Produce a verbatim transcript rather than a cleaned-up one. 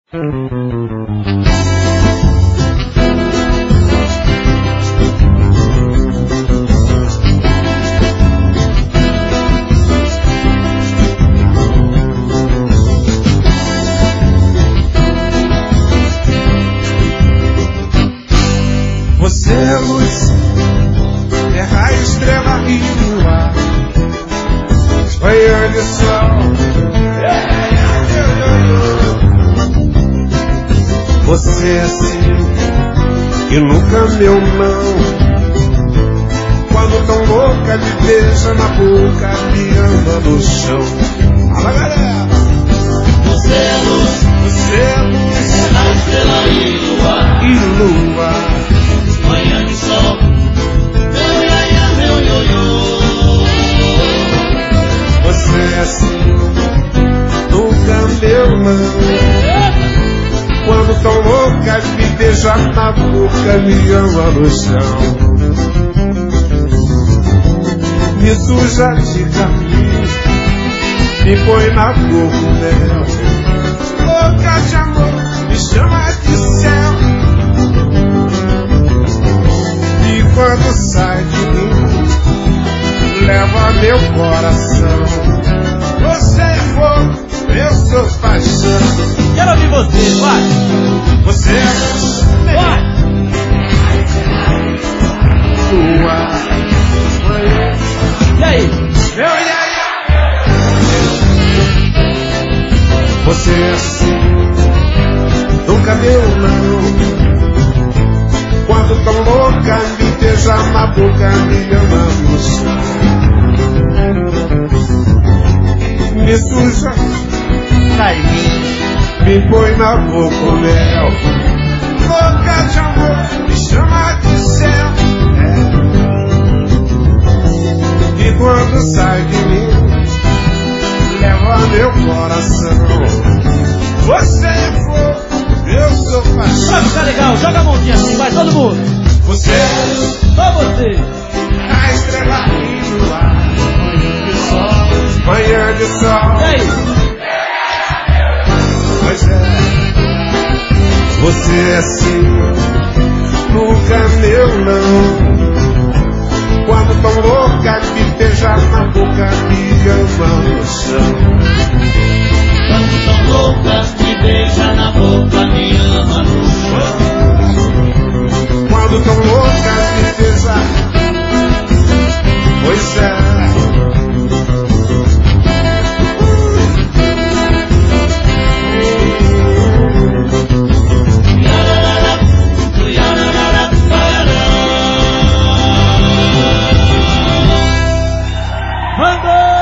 Você é luz, é raio, estrela e lua, manhã de sol. Você é sim e nunca meu não. Quando tão louca me beija na boca, me ama no chão. Fala, galera! Você é luz, Você é luz, é raio, estrela e lua, e lua, manhã de sol. Meu iaia, meu ioiô. você é assim, nunca meu não. Quando tão louca me beija na boca, me ama no chão. Me suja de caminho, me põe na boca dela. Louca de amor, me chama de céu. E quando sai de mim, leva meu coração. Você é fogo, eu sou paixão. Quero ouvir você, vai! Você é luz, Vai! lua, manhã, E aí? meu iaia. Você é assim, nunca meu não. Quando tão louca me beija na boca, me ama no chão. Me suja, Cai em mim. me põe na boca o mel. Louca de amor, me chama de céu. É. E quando sai de mim, leva meu coração. Você é fogo, eu sou Pra paixão. ficar legal, joga a mãozinha assim, vai todo mundo. Você é luz, Só você. a estrela e lua, manhã de sol. E aí? Pois é, você é assim, nunca meu não. Quando tão louca me beija na boca, me ama no chão. Quando tão louca, me beija na boca, me ama no chão. Quando tão louca me beija, pois é. Manda!